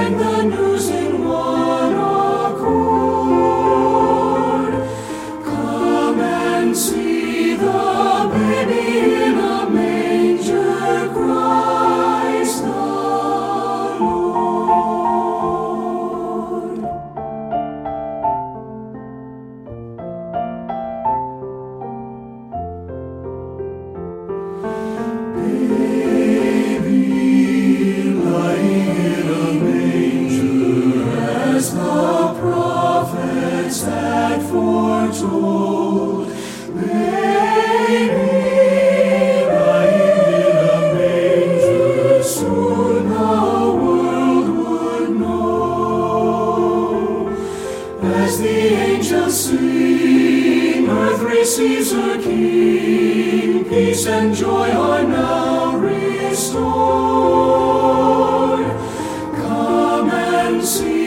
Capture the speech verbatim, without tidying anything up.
sang the news in one accord. Come and see the baby in a manger, Christ the Lord. Baby lying in a manger, as the prophets had foretold. Baby lying in a manger, soon the world would know. As the angels sing, earth receives her King, peace and joy are now restored. Come and see